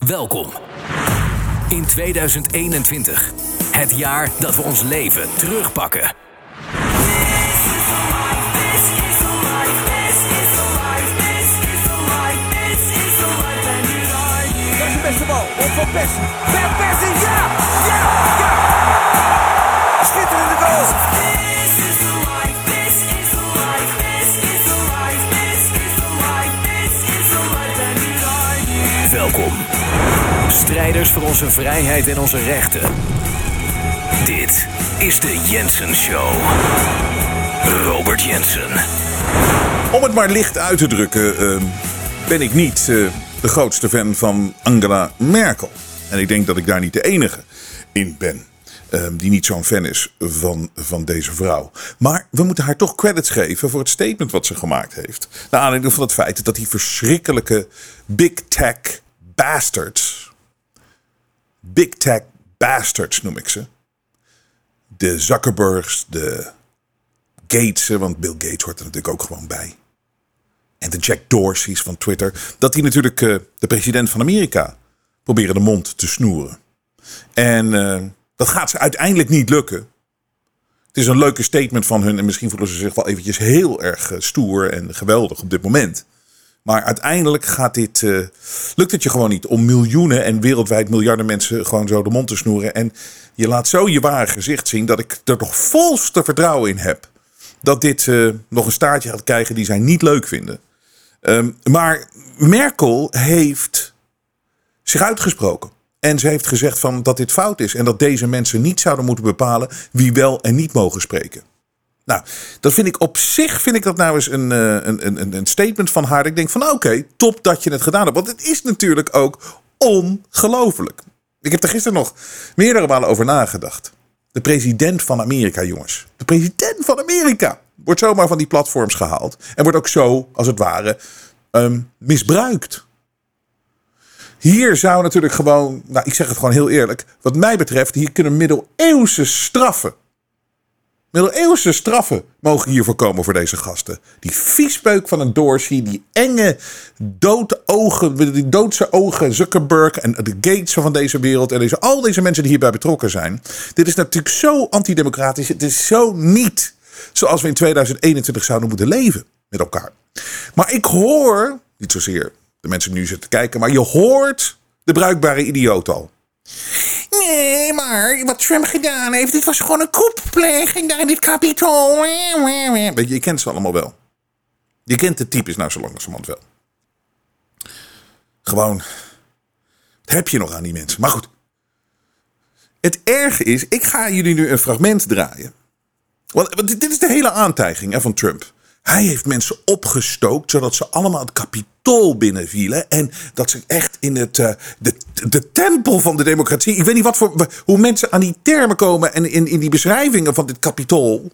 Welkom in 2021. Het jaar dat we ons leven terugpakken. Dat is de beste bal. Op van Persie. Van Persie, ja! Ja! Ja! Schitterende goal. Welkom. Strijders voor onze vrijheid en onze rechten. Dit is de Jensen Show. Robert Jensen. Om het maar licht uit te drukken, ben ik niet de grootste fan van Angela Merkel. En ik denk dat ik daar niet de enige in ben die niet zo'n fan is van deze vrouw. Maar we moeten haar toch credits geven voor het statement wat ze gemaakt heeft. Naar aanleiding van het feit dat die verschrikkelijke big tech bastards noem ik ze. De Zuckerbergs, de Gatesen, want Bill Gates hoort er natuurlijk ook gewoon bij. En de Jack Dorseys van Twitter. Dat die natuurlijk de president van Amerika proberen de mond te snoeren. En dat gaat ze uiteindelijk niet lukken. Het is een leuke statement van hun. En misschien voelen ze zich wel eventjes heel erg stoer en geweldig op dit moment. Maar uiteindelijk lukt het je gewoon niet om miljoenen en wereldwijd miljarden mensen gewoon zo de mond te snoeren. En je laat zo je ware gezicht zien dat ik er toch volste vertrouwen in heb. Dat dit nog een staartje gaat krijgen die zij niet leuk vinden. Maar Merkel heeft zich uitgesproken. En ze heeft gezegd dat dit fout is. En dat deze mensen niet zouden moeten bepalen wie wel en niet mogen spreken. Nou, dat vind ik op zich dat nou eens een statement van haar. Ik denk van oké, top dat je het gedaan hebt. Want het is natuurlijk ook ongelooflijk. Ik heb er gisteren nog meerdere malen over nagedacht. De president van Amerika, jongens. De president van Amerika wordt zomaar van die platforms gehaald. En wordt ook zo, als het ware, misbruikt. Hier zou natuurlijk gewoon, ik zeg het gewoon heel eerlijk. Wat mij betreft, hier kunnen middeleeuwse straffen mogen hier voorkomen voor deze gasten. Die viespeuk van een Dorsey, die enge die doodse ogen Zuckerberg en de Gates van deze wereld en al deze mensen die hierbij betrokken zijn. Dit is natuurlijk zo antidemocratisch. Het is zo niet zoals we in 2021 zouden moeten leven met elkaar. Maar ik hoor, niet zozeer de mensen die nu zitten kijken, maar je hoort de bruikbare idioot al. Nee, maar wat Trump gedaan heeft, dit was gewoon een koepleging daar in dit Capitool. Weet je kent ze allemaal wel. Je kent de types nou zo langzamerhand wel. Gewoon, wat heb je nog aan die mensen? Maar goed. Het erge is, ik ga jullie nu een fragment draaien. Want dit is de hele aantijging van Trump. Hij heeft mensen opgestookt, zodat ze allemaal het Capitool binnenvielen. En dat ze echt in de tempel van de democratie. Ik weet niet hoe mensen aan die termen komen. En in die beschrijvingen van dit Capitool.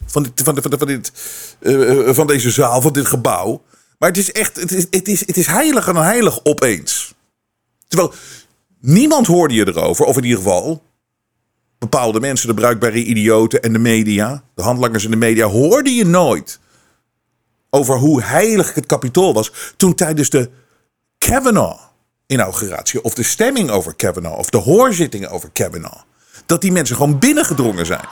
Van deze zaal, van dit gebouw. Maar het is echt, het is heiliger dan heilig opeens. Terwijl niemand hoorde je erover. Of in ieder geval bepaalde mensen, de bruikbare idioten en de media. De handlangers in de media hoorde je nooit over hoe heilig het Capitool was toen tijdens de Kavanaugh-inauguratie of de stemming over Kavanaugh of de hoorzittingen over Kavanaugh, dat die mensen gewoon binnengedrongen zijn.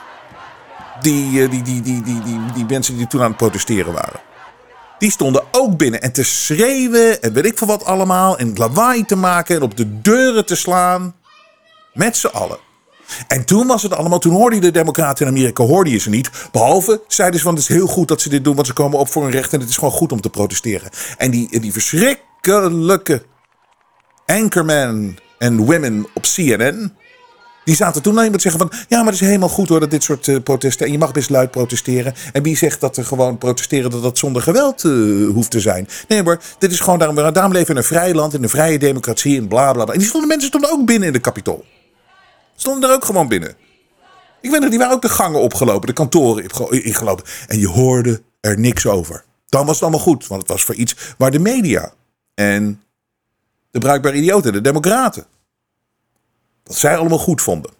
Die mensen die toen aan het protesteren waren. Die stonden ook binnen en te schreeuwen en weet ik veel wat allemaal en lawaai te maken en op de deuren te slaan. Met z'n allen. En toen was het allemaal, toen hoorde je de democraten in Amerika, hoorde je ze niet. Behalve, zeiden ze van het is heel goed dat ze dit doen, want ze komen op voor hun recht en het is gewoon goed om te protesteren. En die verschrikkelijke anchormen en women op CNN, die zaten toen alleen maar te zeggen van, ja, maar het is helemaal goed hoor, dat dit soort protesten, en je mag best luid protesteren. En wie zegt dat er gewoon protesteren, dat zonder geweld hoeft te zijn? Nee maar, dit is gewoon, daarom leven we in een vrij land, in een vrije democratie en bla bla bla. En mensen stonden ook binnen in de Capitool. Stonden er ook gewoon binnen. Ik weet nog, die waren ook de gangen opgelopen, de kantoren ingelopen. En je hoorde er niks over. Dan was het allemaal goed, want het was voor iets waar de media en de bruikbare idioten, de democraten, wat zij allemaal goed vonden.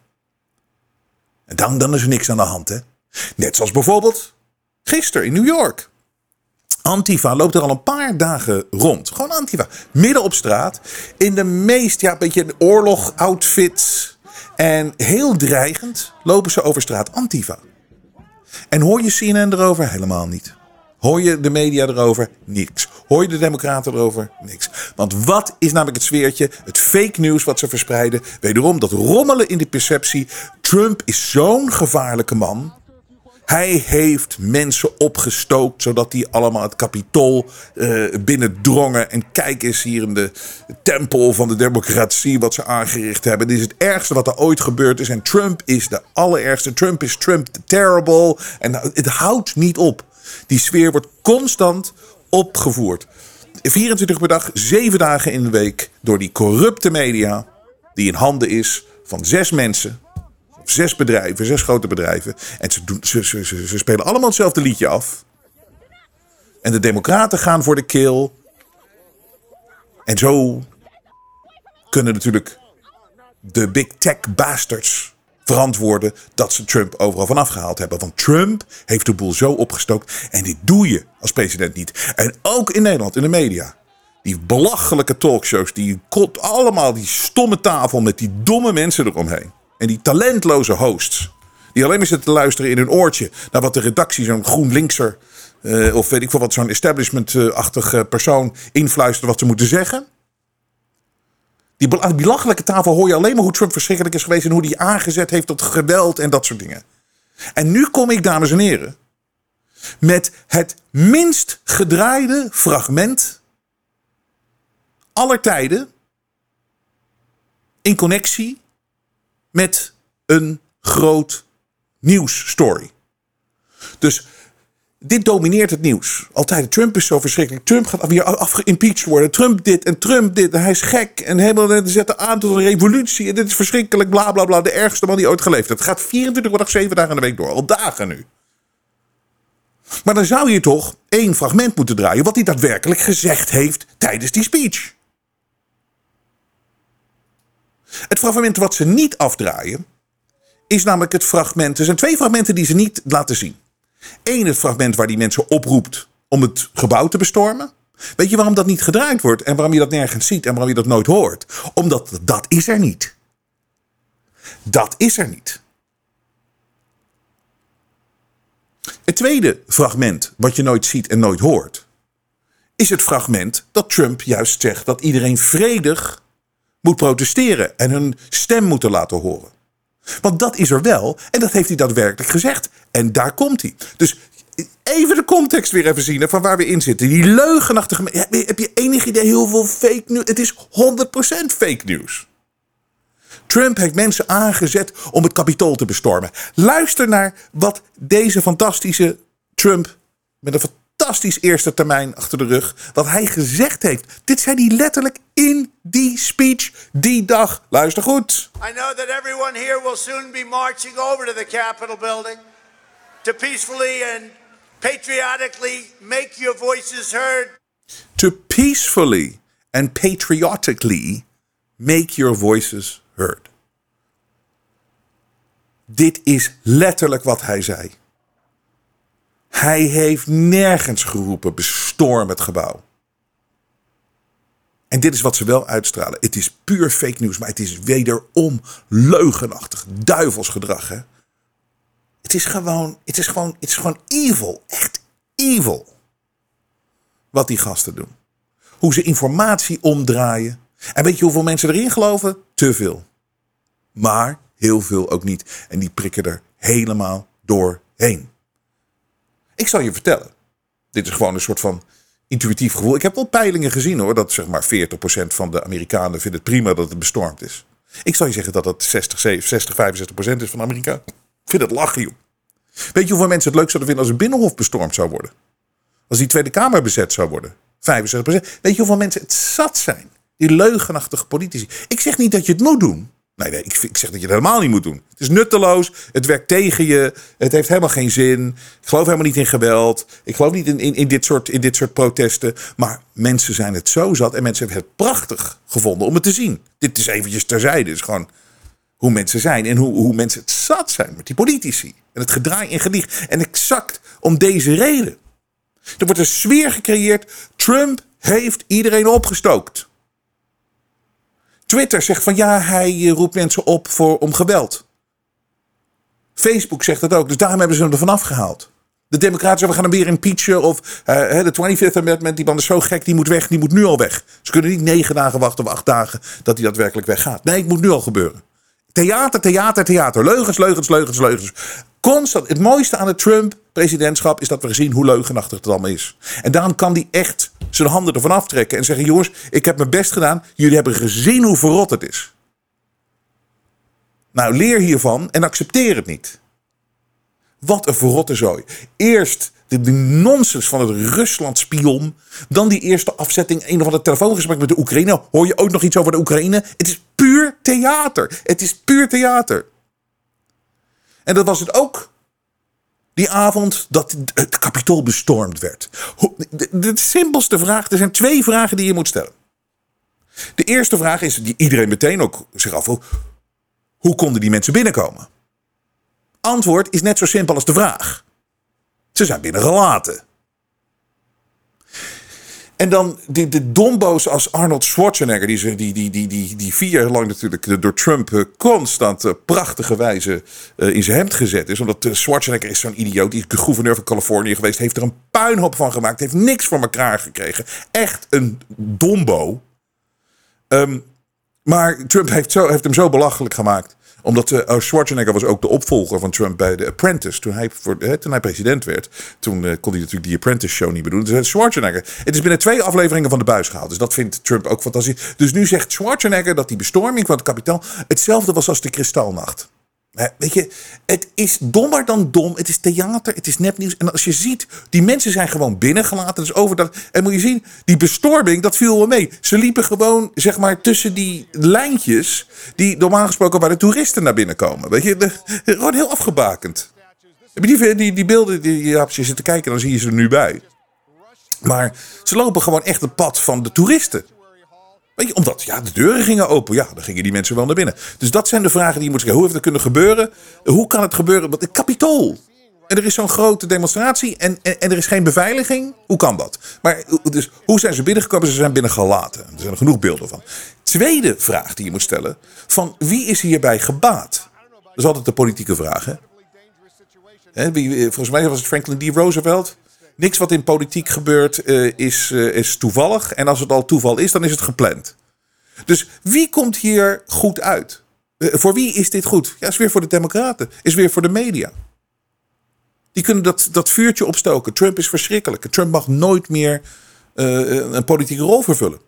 En dan is er niks aan de hand, hè. Net zoals bijvoorbeeld gisteren in New York. Antifa loopt er al een paar dagen rond. Gewoon Antifa. Midden op straat. In de meest, een beetje oorlog-outfits. En heel dreigend lopen ze over straat. Antifa. En hoor je CNN erover? Helemaal niet. Hoor je de media erover? Niks. Hoor je de democraten erover? Niks. Want wat is namelijk het sfeertje? Het fake news wat ze verspreiden. Wederom dat rommelen in de perceptie. Trump is zo'n gevaarlijke man. Hij heeft mensen opgestookt zodat die allemaal het Capitool binnendrongen. En kijk eens hier in de tempel van de democratie wat ze aangericht hebben. Dit is het ergste wat er ooit gebeurd is. En Trump is de allerergste. Trump is Trump terrible. En het houdt niet op. Die sfeer wordt constant opgevoerd. 24 per dag, 7 dagen in de week. Door die corrupte media. Die in handen is van 6 mensen. 6 bedrijven, 6 grote bedrijven. En ze spelen allemaal hetzelfde liedje af. En de democraten gaan voor de kill. En zo kunnen natuurlijk de big tech bastards verantwoorden dat ze Trump overal van afgehaald hebben. Want Trump heeft de boel zo opgestookt. En dit doe je als president niet. En ook in Nederland, in de media. Die belachelijke talkshows, allemaal die stomme tafel met die domme mensen eromheen. En die talentloze hosts. Die alleen maar zitten te luisteren in hun oortje. Naar wat de redactie, zo'n GroenLinkser. Of weet ik veel wat, zo'n establishment-achtige persoon influistert wat ze moeten zeggen. Die belachelijke tafel hoor je alleen maar hoe Trump verschrikkelijk is geweest. En hoe hij aangezet heeft tot geweld en dat soort dingen. En nu kom ik, dames en heren. Met het minst gedraaide fragment. Aller tijden. In connectie. Met een groot nieuwsstory. Dus dit domineert het nieuws. Altijd, Trump is zo verschrikkelijk. Trump gaat weer afgeïmpeached worden. Trump dit en Trump dit. En hij is gek. En helemaal zetten aan tot een revolutie. En dit is verschrikkelijk. Bla bla bla. De ergste man die ooit geleefd heeft. Het gaat 24 7 dagen in de week door. Al dagen nu. Maar dan zou je toch 1 fragment moeten draaien. Wat hij daadwerkelijk gezegd heeft tijdens die speech. Het fragment wat ze niet afdraaien, is namelijk het fragment. Er zijn 2 fragmenten die ze niet laten zien. 1, het fragment waar die mensen oproept om het gebouw te bestormen. Weet je waarom dat niet gedraaid wordt en waarom je dat nergens ziet en waarom je dat nooit hoort? Omdat dat is er niet. Dat is er niet. Het tweede fragment wat je nooit ziet en nooit hoort, is het fragment dat Trump juist zegt dat iedereen vredig moet protesteren en hun stem moeten laten horen. Want dat is er wel en dat heeft hij daadwerkelijk gezegd. En daar komt hij. Dus even de context weer even zien van waar we in zitten. Die leugenachtige. Heb je enig idee hoeveel fake nieuws? Het is 100% fake nieuws. Trump heeft mensen aangezet om het Capitool te bestormen. Luister naar wat deze fantastische Trump met een fantastisch eerste termijn achter de rug, wat hij gezegd heeft. Dit zei hij letterlijk in die speech die dag. Luister goed. I know that everyone here will soon be marching over to the Capitol building to peacefully and patriotically make your voices heard. To peacefully and patriotically make your voices heard. Dit is letterlijk wat hij zei. Hij heeft nergens geroepen, bestorm het gebouw. En dit is wat ze wel uitstralen. Het is puur fake news, maar het is wederom leugenachtig, duivels gedrag. Hè? Het is gewoon evil, echt evil. Wat die gasten doen. Hoe ze informatie omdraaien. En weet je hoeveel mensen erin geloven? Te veel. Maar heel veel ook niet. En die prikken er helemaal doorheen. Ik zal je vertellen. Dit is gewoon een soort van intuïtief gevoel. Ik heb wel peilingen gezien hoor. Dat zeg maar 40% van de Amerikanen vindt het prima dat het bestormd is. Ik zal je zeggen dat het 65% is van de Amerikanen. Ik vind het lachen joh. Weet je hoeveel mensen het leuk zouden vinden als het Binnenhof bestormd zou worden? Als die Tweede Kamer bezet zou worden? 65%. Weet je hoeveel mensen het zat zijn? Die leugenachtige politici. Ik zeg niet dat je het moet doen. Nee, ik zeg dat je het helemaal niet moet doen. Het is nutteloos, het werkt tegen je, het heeft helemaal geen zin. Ik geloof helemaal niet in geweld. Ik geloof niet in dit soort protesten. Maar mensen zijn het zo zat en mensen hebben het prachtig gevonden om het te zien. Dit is eventjes terzijde. Dit is gewoon hoe mensen zijn en hoe mensen het zat zijn met die politici. En het gedraai en gedieg. En exact om deze reden. Er wordt een sfeer gecreëerd. Trump heeft iedereen opgestookt. Twitter zegt van ja, hij roept mensen op om geweld. Facebook zegt dat ook. Dus daarom hebben ze hem er vanaf gehaald. De democraten zeggen, we gaan hem weer impeachen. Of de 25th Amendment, die man is zo gek, die moet weg. Die moet nu al weg. Ze kunnen niet 9 dagen wachten of 8 dagen dat hij daadwerkelijk weggaat. Nee, het moet nu al gebeuren. Theater, theater, theater. Leugens, leugens, leugens, leugens. Constant. Het mooiste aan het Trump-presidentschap is dat we gezien hoe leugenachtig het allemaal is. En daarom kan hij echt zijn handen ervan aftrekken en zeggen, jongens, ik heb mijn best gedaan. Jullie hebben gezien hoe verrot het is. Nou, leer hiervan en accepteer het niet. Wat een verrotte zooi. Eerst de nonsens van het Rusland-spion. Dan die eerste afzetting, een of ander telefoongesprek met de Oekraïne. Hoor je ook nog iets over de Oekraïne? Het is puur theater. Het is puur theater. En dat was het ook. Die avond dat het Capitool bestormd werd. De simpelste vraag. Er zijn 2 vragen die je moet stellen. De eerste vraag is, die iedereen meteen ook zich afvroeg. Hoe konden die mensen binnenkomen? Antwoord is net zo simpel als de vraag. Ze zijn binnengelaten. En dan de dombo's als Arnold Schwarzenegger, die 4 jaar lang natuurlijk door Trump constant prachtige wijze in zijn hemd gezet is. Omdat Schwarzenegger is zo'n idioot, die is gouverneur van Californië geweest, heeft er een puinhoop van gemaakt, heeft niks voor elkaar gekregen. Echt een dombo. Maar Trump heeft hem zo belachelijk gemaakt. Omdat Schwarzenegger was ook de opvolger van Trump bij The Apprentice. Toen hij president werd, toen kon hij natuurlijk die Apprentice show niet meer doen. Dus Schwarzenegger. Het is binnen 2 afleveringen van de buis gehaald. Dus dat vindt Trump ook fantastisch. Dus nu zegt Schwarzenegger dat die bestorming van het Capitool hetzelfde was als de Kristalnacht. Weet je, het is dommer dan dom. Het is theater, het is nepnieuws. En als je ziet, die mensen zijn gewoon binnengelaten. Dus over dat. En moet je zien, die bestorming, dat viel wel mee. Ze liepen gewoon, zeg maar, tussen die lijntjes die normaal gesproken waar de toeristen naar binnen komen. Weet je, gewoon heel afgebakend. Heb je die beelden, als je zit te kijken, dan zie je ze er nu bij. Maar ze lopen gewoon echt het pad van de toeristen. Weet je, omdat de deuren gingen open. Ja, dan gingen die mensen wel naar binnen. Dus dat zijn de vragen die je moet stellen. Hoe heeft dat kunnen gebeuren? Hoe kan het gebeuren? Het Capitool. En er is zo'n grote demonstratie en er is geen beveiliging. Hoe kan dat? Maar dus, hoe zijn ze binnengekomen? Ze zijn binnengelaten. Er zijn er genoeg beelden van. Tweede vraag die je moet stellen. Van wie is hierbij gebaat? Dat is altijd de politieke vraag. Hè? Volgens mij was het Franklin D. Roosevelt. Niks wat in politiek gebeurt is toevallig. En als het al toeval is, dan is het gepland. Dus wie komt hier goed uit? Voor wie is dit goed? Ja, is weer voor de democraten. Is weer voor de media. Die kunnen dat vuurtje opstoken. Trump is verschrikkelijk. Trump mag nooit meer een politieke rol vervullen.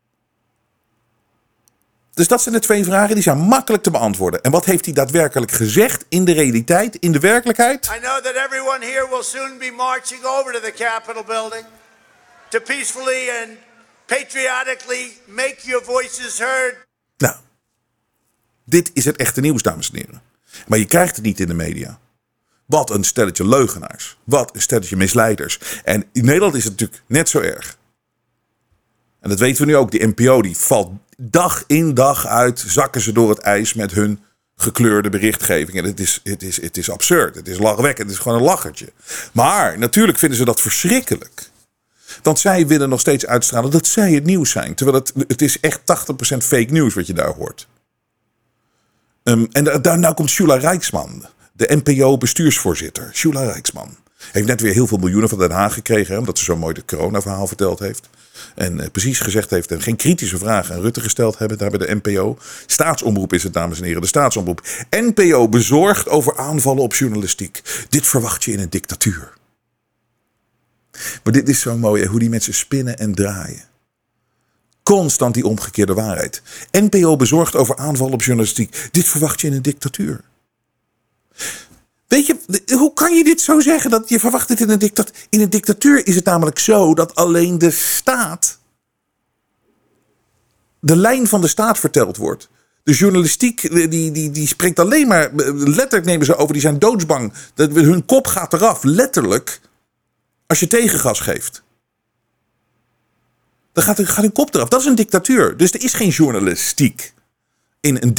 Dus dat zijn de 2 vragen, die zijn makkelijk te beantwoorden. En wat heeft hij daadwerkelijk gezegd in de realiteit, in de werkelijkheid? I know that everyone here will soon be marching over to the Capitol building to peacefully and patriotically make your voices heard. Nou, dit is het echte nieuws, dames en heren. Maar je krijgt het niet in de media. Wat een stelletje leugenaars. Wat een stelletje misleiders. En in Nederland is het natuurlijk net zo erg. En dat weten we nu ook. Die NPO die valt dag in dag uit. Zakken ze door het ijs met hun gekleurde berichtgeving. En het is absurd. Het is lachwekkend. Het is gewoon een lachertje. Maar natuurlijk vinden ze dat verschrikkelijk. Want zij willen nog steeds uitstralen dat zij het nieuws zijn. Terwijl het is echt 80% fake nieuws wat je daar hoort. En nou komt Shula Rijksman. De NPO-bestuursvoorzitter. Shula Rijksman. Heeft net weer heel veel miljoenen van Den Haag gekregen. Hè, omdat ze zo mooi het corona-verhaal verteld heeft. En precies gezegd heeft en geen kritische vragen aan Rutte gesteld hebben daar bij de NPO. Staatsomroep is het, dames en heren. De staatsomroep. NPO bezorgd over aanvallen op journalistiek. Dit verwacht je in een dictatuur. Maar dit is zo mooi, hoe die mensen spinnen en draaien. Constant die omgekeerde waarheid. NPO bezorgd over aanvallen op journalistiek. Dit verwacht je in een dictatuur. Weet je, hoe kan je dit zo zeggen? Dat je verwacht dit in een dictatuur. In een dictatuur is het namelijk zo dat alleen de staat, de lijn van de staat verteld wordt. De journalistiek die spreekt alleen maar, letterlijk nemen ze over, die zijn doodsbang. Hun kop gaat eraf, letterlijk, als je tegengas geeft. Dan gaat hun kop eraf. Dat is een dictatuur. Dus er is geen journalistiek in een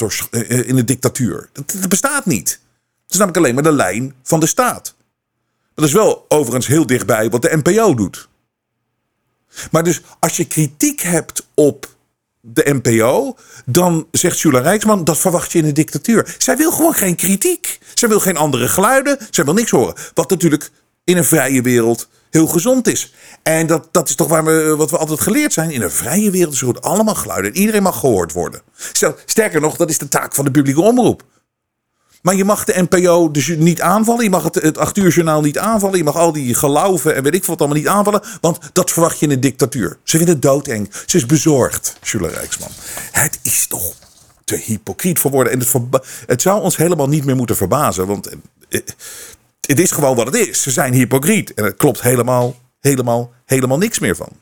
dictatuur. Dat bestaat niet. Het is namelijk alleen maar de lijn van de staat. Dat is wel overigens heel dichtbij wat de NPO doet. Maar dus als je kritiek hebt op de NPO, dan zegt Jula Rijksman, dat verwacht je in een dictatuur. Zij wil gewoon geen kritiek. Zij wil geen andere geluiden. Zij wil niks horen. Wat natuurlijk in een vrije wereld heel gezond is. En dat is toch wat we altijd geleerd zijn. In een vrije wereld is het allemaal geluiden. Iedereen mag gehoord worden. Sterker nog, dat is de taak van de publieke omroep. Maar je mag de NPO dus niet aanvallen. Je mag het 8 uur journaal niet aanvallen. Je mag al die gelauwen en weet ik wat allemaal niet aanvallen. Want dat verwacht je in een dictatuur. Ze vindt het doodeng. Ze is bezorgd, Jula Rijksman. Het is toch te hypocriet voor woorden. En het zou ons helemaal niet meer moeten verbazen. Want het is gewoon wat het is. Ze zijn hypocriet. En het klopt helemaal niks meer van.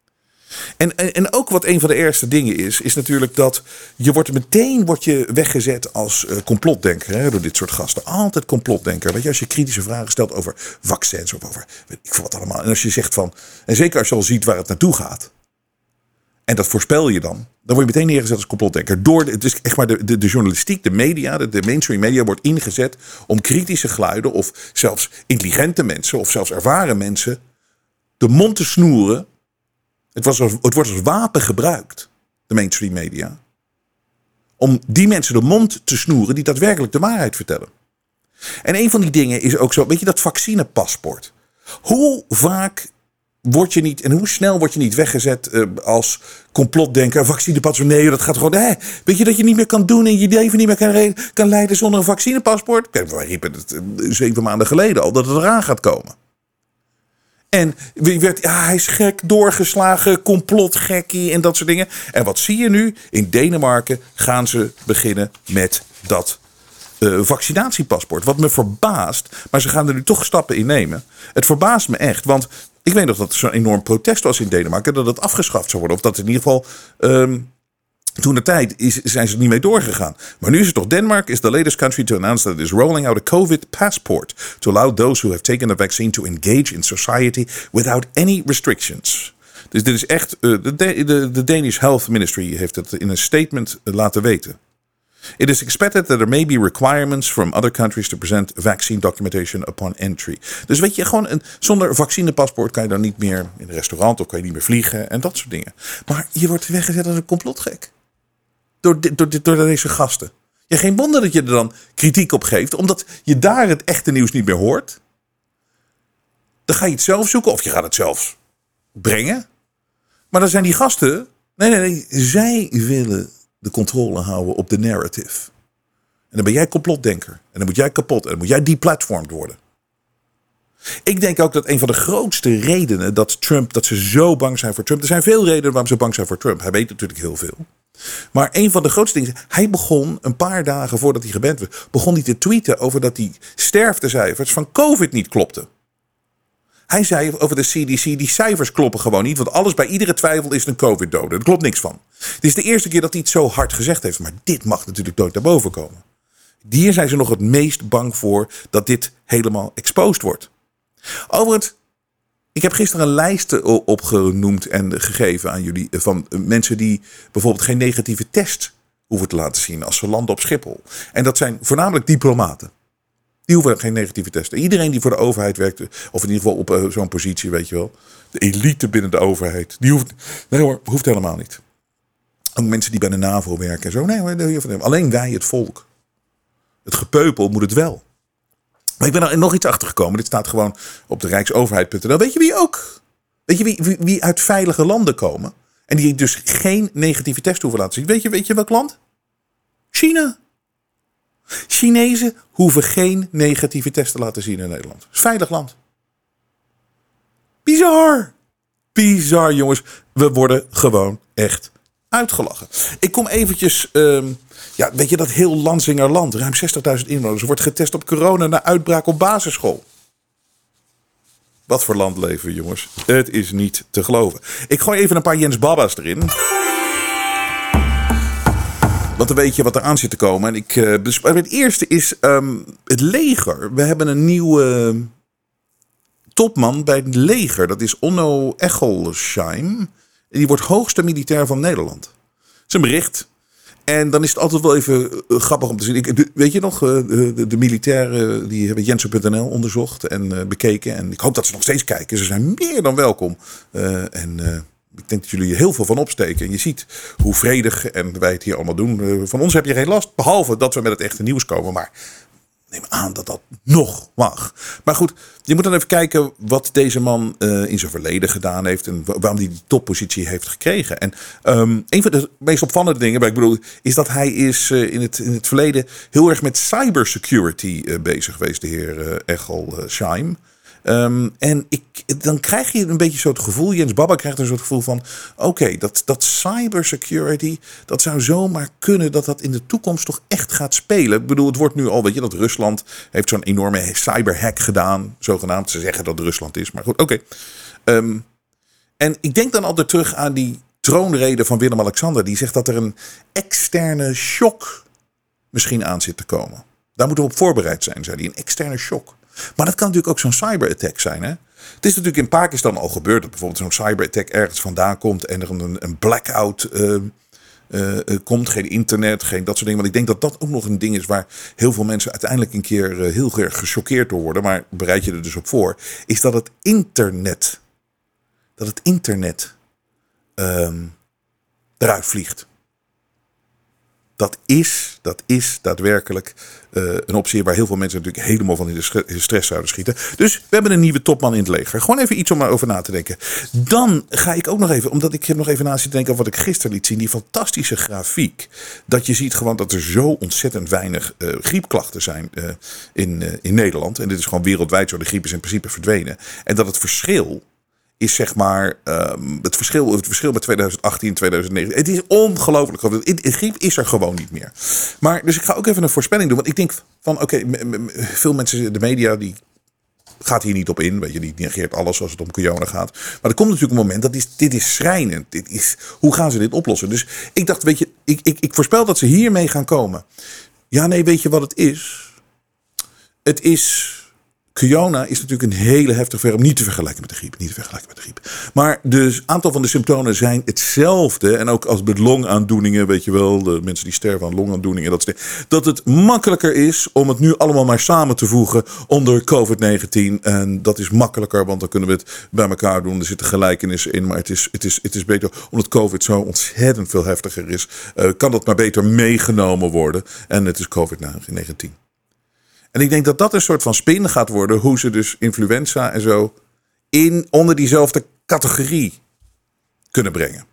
En ook wat een van de ergste dingen is natuurlijk dat je wordt weggezet als complotdenker. Hè, door dit soort gasten. Altijd complotdenker. Weet je, als je kritische vragen stelt over vaccins of over weet ik veel wat allemaal. En als je zegt van, en zeker als je al ziet waar het naartoe gaat. En dat voorspel je dan word je meteen neergezet als complotdenker. Het is echt maar de journalistiek, de media, de mainstream media wordt ingezet om kritische geluiden of zelfs intelligente mensen of zelfs ervaren mensen de mond te snoeren. Het wordt als wapen gebruikt, de mainstream media. Om die mensen de mond te snoeren die daadwerkelijk de waarheid vertellen. En een van die dingen is ook zo, weet je, dat vaccinepaspoort. Hoe vaak word je niet en hoe snel word je niet weggezet als complotdenker? Vaccinepaspoort, nee, dat gaat gewoon. Weet je dat je niet meer kan doen en je leven niet meer kan leiden zonder een vaccinepaspoort? Kijk, wij riepen het 7 maanden geleden al dat het eraan gaat komen. En hij is gek, doorgeslagen, complotgekkie en dat soort dingen. En wat zie je nu? In Denemarken gaan ze beginnen met dat vaccinatiepaspoort. Wat me verbaast, maar ze gaan er nu toch stappen in nemen. Het verbaast me echt, want ik weet nog dat er zo'n enorm protest was in Denemarken dat het afgeschaft zou worden. Of dat in ieder geval toen de tijd zijn ze niet mee doorgegaan. Maar nu is het toch Denmark is the latest country to announce that it is rolling out a COVID passport to allow those who have taken the vaccine to engage in society without any restrictions. Dus dit is echt, de Danish Health Ministry heeft het in een statement laten weten. It is expected that there may be requirements from other countries to present vaccine documentation upon entry. Dus weet je, gewoon zonder vaccinepaspoort kan je dan niet meer in een restaurant of kan je niet meer vliegen en dat soort dingen. Maar je wordt weggezet als een complotgek. Door deze gasten. Ja, geen wonder dat je er dan kritiek op geeft, omdat je daar het echte nieuws niet meer hoort. Dan ga je het zelf zoeken of je gaat het zelf brengen. Maar dan zijn die gasten. Nee, zij willen de controle houden op de narrative. En dan ben jij complotdenker. En dan moet jij kapot. En dan moet jij deplatformed worden. Ik denk ook dat een van de grootste redenen dat ze zo bang zijn voor Trump. Er zijn veel redenen waarom ze bang zijn voor Trump. Hij weet natuurlijk heel veel. Maar een van de grootste dingen. Hij begon een paar dagen voordat hij geband werd. Begon hij te tweeten over dat die sterftecijfers van COVID niet klopten. Hij zei over de CDC, die cijfers kloppen gewoon niet. Want alles bij iedere twijfel is een COVID-dode. Er klopt niks van. Het is de eerste keer dat hij het zo hard gezegd heeft. Maar dit mag natuurlijk nooit naar boven komen. Hier zijn ze nog het meest bang voor dat dit helemaal exposed wordt. Overigens, ik heb gisteren een lijst opgenoemd en gegeven aan jullie van mensen die bijvoorbeeld geen negatieve test hoeven te laten zien als ze landen op Schiphol. En dat zijn voornamelijk diplomaten. Die hoeven geen negatieve testen. Iedereen die voor de overheid werkt, of in ieder geval op zo'n positie, weet je wel. De elite binnen de overheid. Die hoeft helemaal niet. Ook mensen die bij de NAVO werken en zo. Nee, alleen wij, het volk. Het gepeupel moet het wel. Maar ik ben er nog iets achter gekomen. Dit staat gewoon op de rijksoverheid.nl. Weet je wie ook? Weet je wie uit veilige landen komen? En die dus geen negatieve test hoeven laten zien. Weet je welk land? China. Chinezen hoeven geen negatieve test te laten zien in Nederland. Het is een veilig land. Bizar. Bizar, jongens. We worden gewoon echt uitgelachen. Ik kom eventjes. Weet je dat heel Lansingerland, ruim 60.000 inwoners, wordt getest op corona na uitbraak op basisschool. Wat voor land leven we, jongens. Het is niet te geloven. Ik gooi even een paar Jens Babba's erin. Want dan weet je wat er aan zit te komen. En het eerste is het leger. We hebben een nieuwe topman bij het leger. Dat is Onno Echelsheim. En die wordt hoogste militair van Nederland. Dat is een bericht. En dan is het altijd wel even grappig om te zien. Weet je nog, de militairen die hebben Jensen.nl onderzocht en bekeken. En ik hoop dat ze nog steeds kijken. Ze zijn meer dan welkom. Ik denk dat jullie er heel veel van opsteken. En je ziet hoe vredig en wij het hier allemaal doen. Van ons heb je geen last. Behalve dat we met het echte nieuws komen. Maar neem aan dat dat nog mag. Maar goed, je moet dan even kijken wat deze man in zijn verleden gedaan heeft. En waarom hij die toppositie heeft gekregen. En een van de meest opvallende dingen, maar ik bedoel, is dat hij is in het verleden heel erg met cybersecurity bezig geweest. De heer Echel Scheim. En dan krijg je een beetje zo het gevoel, Jens Babba krijgt een soort gevoel van, oké, dat cybersecurity, dat zou zomaar kunnen dat dat in de toekomst toch echt gaat spelen. Ik bedoel, het wordt nu al, weet je, dat Rusland heeft zo'n enorme cyberhack gedaan, zogenaamd. Ze zeggen dat het Rusland is, maar goed, oké. En ik denk dan altijd terug aan die troonrede van Willem-Alexander, die zegt dat er een externe shock misschien aan zit te komen. Daar moeten we op voorbereid zijn, zei hij, een externe shock. Maar dat kan natuurlijk ook zo'n cyberattack zijn. Hè? Het is natuurlijk in Pakistan al gebeurd dat bijvoorbeeld zo'n cyberattack ergens vandaan komt en er een blackout komt. Geen internet, geen dat soort dingen. Want ik denk dat dat ook nog een ding is waar heel veel mensen uiteindelijk een keer heel erg gechoqueerd door worden. Maar bereid je er dus op voor. Is dat het internet eruit vliegt. Dat is daadwerkelijk een optie waar heel veel mensen natuurlijk helemaal van in de stress zouden schieten. Dus we hebben een nieuwe topman in het leger. Gewoon even iets om over na te denken. Dan ga ik ook nog even, omdat ik heb nog even na zitten denken over wat ik gisteren liet zien. Die fantastische grafiek. Dat je ziet gewoon dat er zo ontzettend weinig griepklachten zijn in Nederland. En dit is gewoon wereldwijd zo. De griep is in principe verdwenen. En dat het verschil is zeg maar het verschil met 2018 en 2019. Het is ongelooflijk. De griep is er gewoon niet meer. Maar dus ik ga ook even een voorspelling doen. Want ik denk van oké, veel mensen, de media die gaat hier niet op in. Weet je, die negeert alles als het om corona gaat. Maar er komt natuurlijk een moment dat dit is schrijnend. Hoe gaan ze dit oplossen? Dus ik dacht, weet je, ik voorspel dat ze hiermee gaan komen. Ja, nee, weet je wat het is? Het is corona is natuurlijk een hele heftige vorm. Niet te vergelijken met de griep. Maar het aantal van de symptomen zijn hetzelfde. En ook als met longaandoeningen, weet je wel. De mensen die sterven aan longaandoeningen. Dat het makkelijker is om het nu allemaal maar samen te voegen onder COVID-19. En dat is makkelijker, want dan kunnen we het bij elkaar doen. Er zitten gelijkenissen in. Maar het is beter, omdat COVID zo ontzettend veel heftiger is. Kan dat maar beter meegenomen worden. En het is COVID-19. En ik denk dat dat een soort van spin gaat worden. Hoe ze dus influenza en zo onder diezelfde categorie kunnen brengen.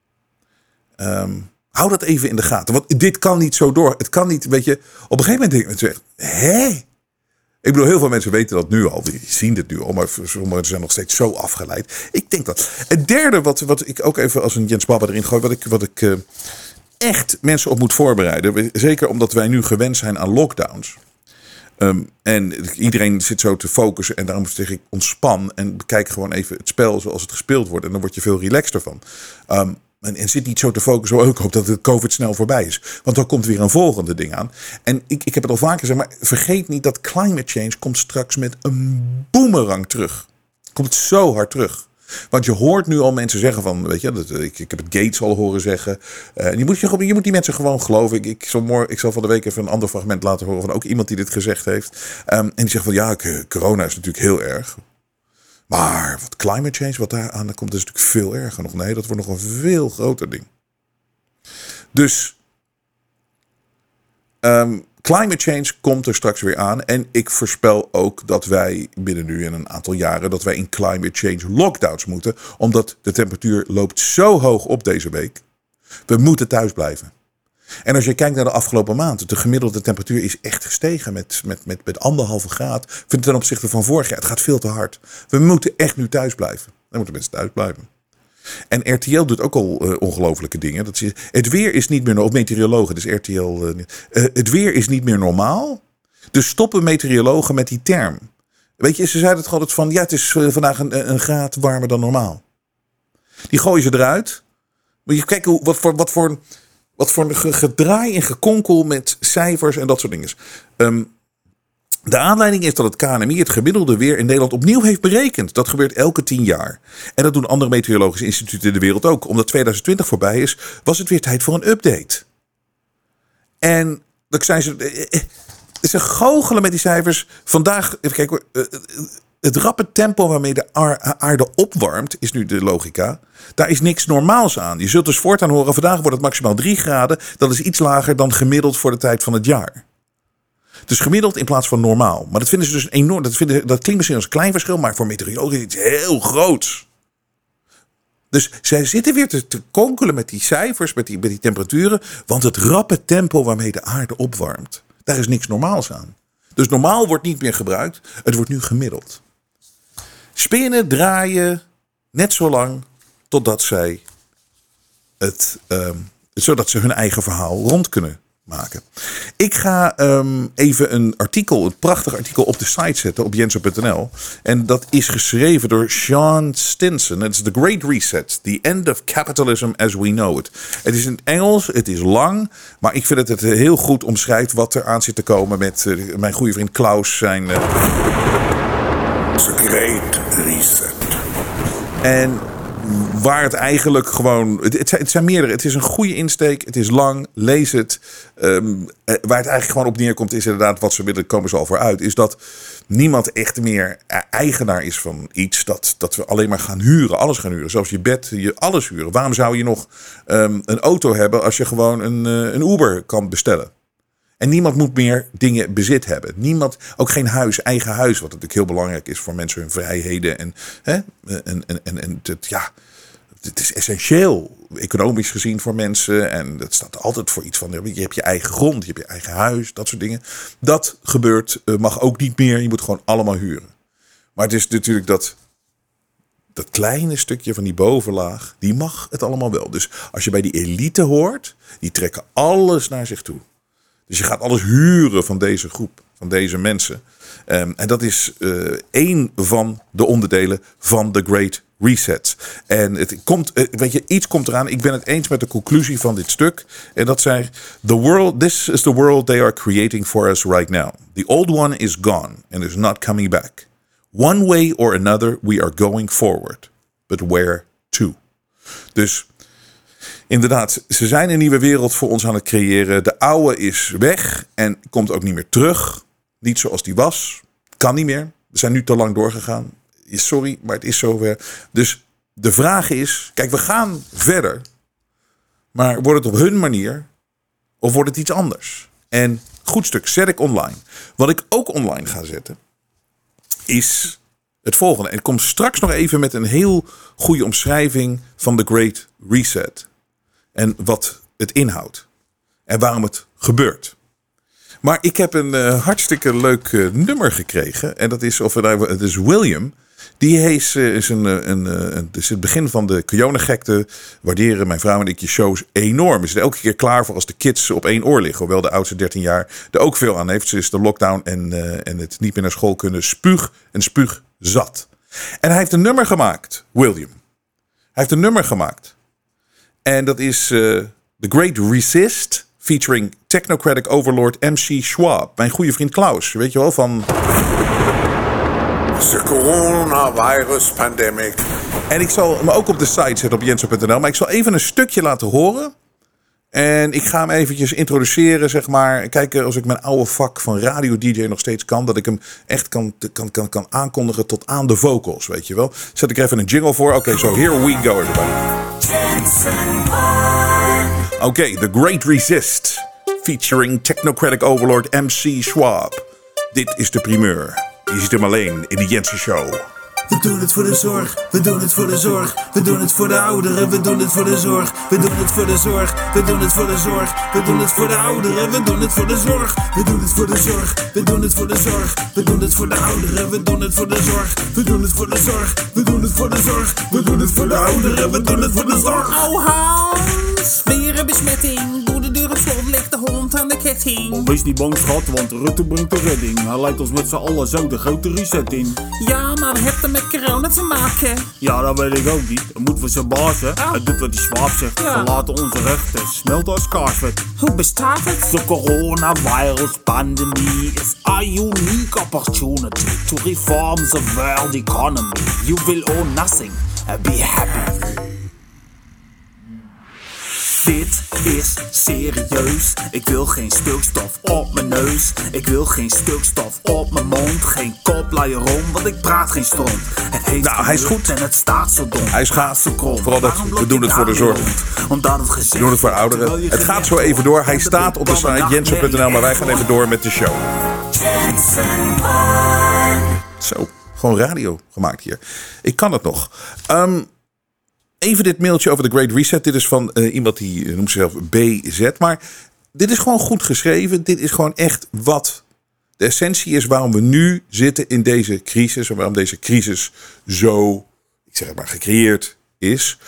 Hou dat even in de gaten. Want dit kan niet zo door. Het kan niet, weet je. Op een gegeven moment denk je, hè? Ik bedoel, heel veel mensen weten dat nu al. Die zien dit nu al. Maar sommigen zijn nog steeds zo afgeleid. Ik denk dat. Het derde wat ik ook even als een Jens Babba erin gooi. Wat ik echt mensen op moet voorbereiden. Zeker omdat wij nu gewend zijn aan lockdowns. En iedereen zit zo te focussen en daarom zeg ik ontspan en bekijk gewoon even het spel zoals het gespeeld wordt en dan word je veel relaxter van. En zit niet zo te focussen, ik hoop dat het COVID snel voorbij is. Want dan komt weer een volgende ding aan. En ik heb het al vaker gezegd, maar vergeet niet dat climate change komt straks met een boemerang terug. Komt zo hard terug. Want je hoort nu al mensen zeggen van, weet je, ik heb het Gates al horen zeggen. Je moet die mensen gewoon geloven. Ik zal van de week even een ander fragment laten horen van ook iemand die dit gezegd heeft. En die zegt van, ja, corona is natuurlijk heel erg. Maar wat climate change, wat daar aan komt, is natuurlijk veel erger nog. Nee, dat wordt nog een veel groter ding. Dus climate change komt er straks weer aan. En ik voorspel ook dat wij binnen nu en een aantal jaren dat wij in climate change lockdowns moeten. Omdat de temperatuur loopt zo hoog op deze week. We moeten thuis blijven. En als je kijkt naar de afgelopen maand, de gemiddelde temperatuur is echt gestegen met 1,5 graad. Vind ik ten opzichte van vorig jaar. Het gaat veel te hard. We moeten echt nu thuis blijven. Dan moeten mensen thuis blijven. En RTL doet ook al ongelofelijke dingen. Het weer is niet meer, of meteorologen, dus RTL. Het weer is niet meer normaal. Dus stoppen meteorologen met die term. Weet je, ze zeiden het altijd van, ja, het is vandaag een graad warmer dan normaal. Die gooien ze eruit. Moet je kijken wat voor gedraai en gekonkel met cijfers en dat soort dingen. De aanleiding is dat het KNMI het gemiddelde weer in Nederland opnieuw heeft berekend. Dat gebeurt elke 10 jaar. En dat doen andere meteorologische instituten in de wereld ook. Omdat 2020 voorbij is, was het weer tijd voor een update. En dan zijn ze goochelen met die cijfers. Vandaag, even kijken hoor. Het rappe tempo waarmee de aarde opwarmt, is nu de logica. Daar is niks normaals aan. Je zult dus voortaan horen, vandaag wordt het maximaal 3 graden. Dat is iets lager dan gemiddeld voor de tijd van het jaar. Dus gemiddeld in plaats van normaal. Maar dat vinden ze dus enorm. Dat klinkt misschien als een klein verschil, maar voor meteorologen is het iets heel groots. Dus zij zitten weer te konkelen met die cijfers, met die temperaturen. Want het rappe tempo waarmee de aarde opwarmt, daar is niks normaals aan. Dus normaal wordt niet meer gebruikt. Het wordt nu gemiddeld. Spinnen draaien net zo lang totdat zij zodat ze hun eigen verhaal rond kunnen maken. Ik ga even een prachtig artikel op de site zetten op jensen.nl. En dat is geschreven door Sean Stinson. Het is The Great Reset. The End of Capitalism as We Know It. Het is in het Engels, het is lang. Maar ik vind dat het heel goed omschrijft wat er aan zit te komen met mijn goede vriend Klaus. Zijn The Great Reset. En waar het eigenlijk gewoon... Het zijn meerdere. Het is een goede insteek. Het is lang. Lees het. Waar het eigenlijk gewoon op neerkomt is inderdaad wat ze willen, komen ze al voor uit. Is dat niemand echt meer eigenaar is van iets. Dat we alleen maar gaan huren. Alles gaan huren. Zelfs je bed. Alles huren. Waarom zou je nog een auto hebben als je gewoon een Uber kan bestellen? En niemand moet meer dingen bezit hebben. Niemand, ook geen huis, eigen huis. Wat natuurlijk heel belangrijk is voor mensen hun vrijheden. Het is essentieel, economisch gezien voor mensen. En dat staat altijd voor iets van, je hebt je eigen grond, je hebt je eigen huis, dat soort dingen. Dat gebeurt, mag ook niet meer. Je moet gewoon allemaal huren. Maar het is natuurlijk dat kleine stukje van die bovenlaag, die mag het allemaal wel. Dus als je bij die elite hoort, die trekken alles naar zich toe. Dus je gaat alles huren van deze groep, van deze mensen. En dat is één van de onderdelen van The Great Reset. En het komt, iets komt eraan. Ik ben het eens met de conclusie van dit stuk. En dat zei, this is the world they are creating for us right now. The old one is gone and is not coming back. One way or another we are going forward. But where to? Dus inderdaad, ze zijn een nieuwe wereld voor ons aan het creëren. De oude is weg en komt ook niet meer terug. Niet zoals die was. Kan niet meer. We zijn nu te lang doorgegaan. Sorry, maar het is zover. Dus de vraag is, kijk, we gaan verder. Maar wordt het op hun manier of wordt het iets anders? En goed stuk, zet ik online. Wat ik ook online ga zetten is het volgende. En ik kom straks nog even met een heel goede omschrijving van The Great Reset. En wat het inhoudt. En waarom het gebeurt. Maar ik heb een hartstikke leuk nummer gekregen. En dat is, het is William. Die is het begin van de Kiona-gekte. Waarderen mijn vrouw en ik je shows enorm. Ze zijn elke keer klaar voor als de kids op 1 oor liggen. Hoewel de oudste 13 jaar er ook veel aan heeft. Ze is de lockdown en het niet meer naar school kunnen spuug zat. En hij heeft een nummer gemaakt, William. Hij heeft een nummer gemaakt. En dat is The Great Resist. Featuring technocratic overlord MC Schwab. Mijn goede vriend Klaus. Weet je wel, van The coronavirus pandemic. En ik zal hem ook op de site zetten op jensen.nl. Maar ik zal even een stukje laten horen. En ik ga hem eventjes introduceren, zeg maar. Kijken als ik mijn oude vak van radio-dj nog steeds kan. Dat ik hem echt kan aankondigen tot aan de vocals, weet je wel. Zet ik er even een jingle voor. Oké, so here we go everybody. Oké, The Great Resist. Featuring technocratic overlord MC Schwab. Dit is de primeur. Je ziet hem alleen in de Jensen Show. We doen het voor de zorg, we doen het voor de zorg. We doen het voor de ouderen, we doen het voor de zorg. We doen het voor de zorg, we doen het voor de zorg. We doen het voor de ouderen, we doen het voor de zorg. We doen het voor de zorg, we doen het voor de zorg. We doen het voor de ouderen, we doen het voor de zorg. We doen het voor de zorg, we doen het voor de zorg. We doen het voor de ouderen, we doen het voor de zorg. Oh Hans, weer een besmetting. Doe de deur op slot, ligt de hond aan de ketting. Wees niet bang schat, want Rutte brengt de redding. Hij leidt ons met z'n allen zo de grote reset in. Ja, maar dat heeft er met corona te maken. Ja, dat weet ik ook niet. Dan moeten we zijn baas, hè. Hij doet wat die Schwab zegt. Ja. Verlaten onze rechten. Smelt als kaarsvet. Hoe bestaat het? The coronavirus pandemic is a unique opportunity to reform the world economy. You will own nothing. Be happy. Dit is serieus. Ik wil geen stukstof op mijn neus. Ik wil geen stukstof op mijn mond. Geen kopluier om, want ik praat geen stront. Het heeft Nou, hij is goed. en het staat zo dom. Hij is gaaf. Verkrom. Vooral dat Waarom we loop doen je het voor de daar zorg. rond? Omdat het gezegd We doen het voor terwijl ouderen. je Het gaat gemerkt zo even door. Hij hebt, staat op de site jensen.nl, maar wij gaan even door met de show. Zo, gewoon radio gemaakt hier. Ik kan het nog. Even dit mailtje over de Great Reset. Dit is van iemand die noemt zichzelf BZ. Maar dit is gewoon goed geschreven. Dit is gewoon echt wat de essentie is waarom we nu zitten in deze crisis. En waarom deze crisis zo, ik zeg het maar, gecreëerd is.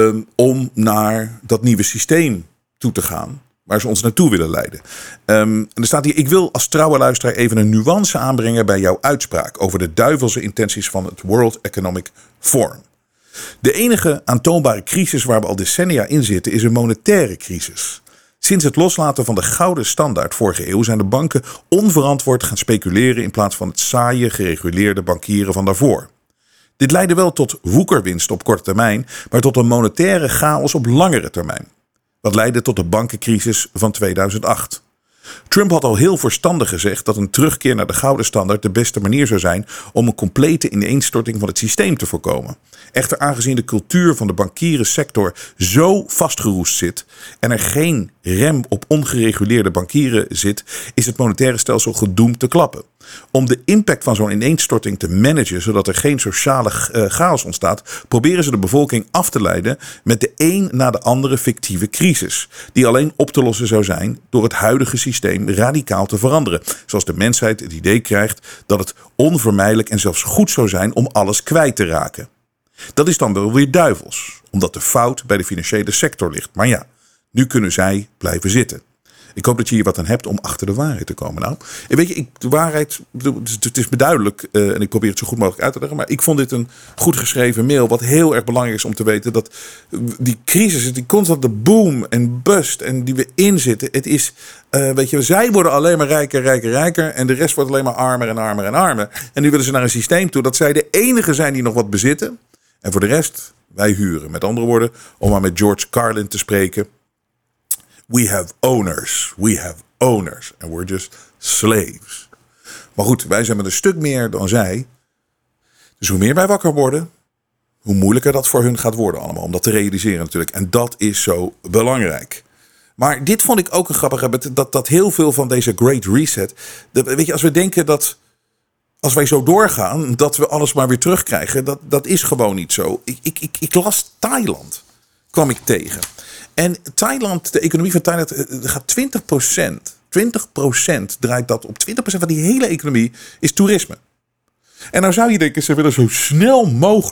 Om naar dat nieuwe systeem toe te gaan. Waar ze ons naartoe willen leiden. En er staat hier: ik wil als trouwe luisteraar even een nuance aanbrengen bij jouw uitspraak over de duivelse intenties van het World Economic Forum. De enige aantoonbare crisis waar we al decennia in zitten is een monetaire crisis. Sinds het loslaten van de gouden standaard vorige eeuw zijn de banken onverantwoord gaan speculeren in plaats van het saaie, gereguleerde bankieren van daarvoor. Dit leidde wel tot woekerwinst op korte termijn, maar tot een monetaire chaos op langere termijn. Wat leidde tot de bankencrisis van 2008. Trump had al heel verstandig gezegd dat een terugkeer naar de gouden standaard de beste manier zou zijn om een complete ineenstorting van het systeem te voorkomen. Echter, aangezien de cultuur van de bankieren sector zo vastgeroest zit en er geen rem op ongereguleerde bankieren zit, is het monetaire stelsel gedoemd te klappen. Om de impact van zo'n ineenstorting te managen, zodat er geen sociale chaos ontstaat, proberen ze de bevolking af te leiden met de een na de andere fictieve crisis, die alleen op te lossen zou zijn door het huidige systeem radicaal te veranderen. Zoals de mensheid het idee krijgt dat het onvermijdelijk en zelfs goed zou zijn om alles kwijt te raken. Dat is dan wel weer duivels, omdat de fout bij de financiële sector ligt. Maar ja, nu kunnen zij blijven zitten. Ik hoop dat je hier wat aan hebt om achter de waarheid te komen. Nou, en weet je, de waarheid, het is me duidelijk en ik probeer het zo goed mogelijk uit te leggen. Maar ik vond dit een goed geschreven mail. Wat heel erg belangrijk is om te weten dat die crisis, die constante boom en bust en die we inzitten. Het is, weet je, zij worden alleen maar rijker en de rest wordt alleen maar armer en armer en armer. En nu willen ze naar een systeem toe dat zij de enige zijn die nog wat bezitten. En voor de rest, wij huren. Met andere woorden, om maar met George Carlin te spreken. We have owners. And we're just slaves. Maar goed, wij zijn met een stuk meer dan zij. Dus hoe meer wij wakker worden, hoe moeilijker dat voor hun gaat worden allemaal. Om dat te realiseren natuurlijk. En dat is zo belangrijk. Maar dit vond ik ook een grappige. Dat heel veel van deze Great Reset. Weet je, als we denken dat als wij zo doorgaan, dat we alles maar weer terugkrijgen. Dat is gewoon niet zo. Ik las Thailand. Kwam ik tegen. En Thailand, de economie van Thailand gaat 20% draait dat op. 20% van die hele economie is toerisme. En nou zou je denken, ze willen zo snel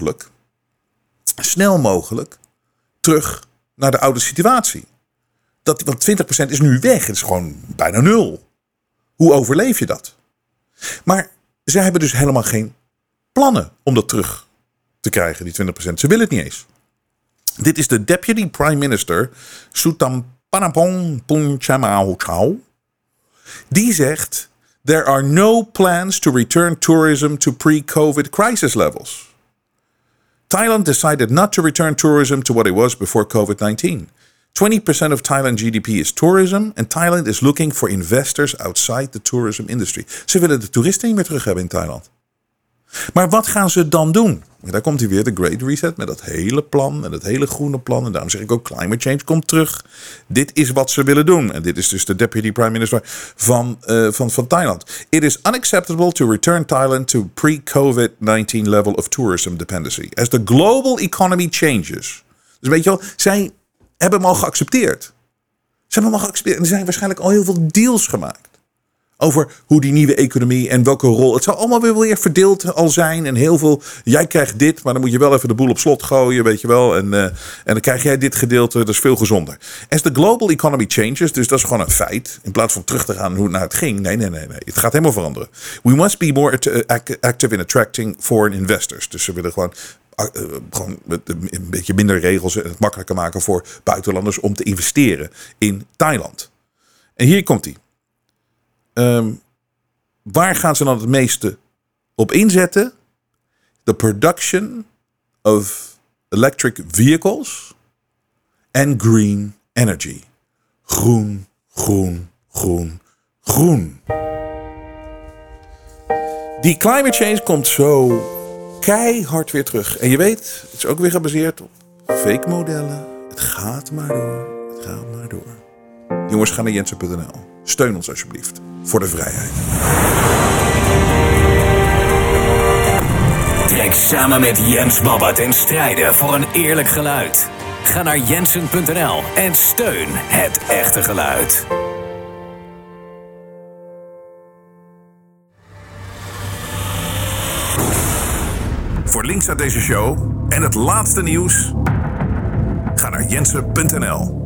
mogelijk terug naar de oude situatie. Want 20% is nu weg. Het is gewoon bijna nul. Hoe overleef je dat? Maar ze hebben dus helemaal geen plannen om dat terug te krijgen, die 20%. Ze willen het niet eens. Dit is de Deputy Prime Minister, Sutampanapong Ponchamauchau. Die zegt, there are no plans to return tourism to pre-COVID crisis levels. Thailand decided not to return tourism to what it was before COVID-19. 20% of Thailand GDP is tourism and Thailand is looking for investors outside the tourism industry. Ze willen de toeristen niet meer terug hebben in Thailand. Maar wat gaan ze dan doen? En daar komt hij weer, de Great Reset, met dat hele plan en dat hele groene plan. En daarom zeg ik ook, climate change komt terug. Dit is wat ze willen doen. En dit is dus de Deputy Prime Minister van Thailand. It is unacceptable to return Thailand to pre-COVID-19 level of tourism dependency. As the global economy changes. Dus weet je wel, zij hebben hem al geaccepteerd. En er zijn waarschijnlijk al heel veel deals gemaakt. Over hoe die nieuwe economie en welke rol. Het zal allemaal weer verdeeld al zijn. En heel veel. Jij krijgt dit, maar dan moet je wel even de boel op slot gooien, weet je wel. En dan krijg jij dit gedeelte. Dat is veel gezonder. As the global economy changes. Dus dat is gewoon een feit. In plaats van terug te gaan hoe het ging. Nee. Het gaat helemaal veranderen. We must be more active in attracting foreign investors. Dus ze willen gewoon een beetje minder regels en het makkelijker maken voor buitenlanders om te investeren in Thailand. En hier komt hij. Waar gaan ze dan het meeste op inzetten? The production of electric vehicles and green energy. Groen, groen, groen, groen. Die climate change komt zo keihard weer terug. En je weet, het is ook weer gebaseerd op fake modellen. Het gaat maar door, het gaat maar door. Jongens, ga naar jensen.nl. Steun ons alsjeblieft voor de vrijheid. Trek samen met Jens Babba ten strijde voor een eerlijk geluid. Ga naar jensen.nl en steun het echte geluid. Voor links uit deze show en het laatste nieuws, ga naar jensen.nl.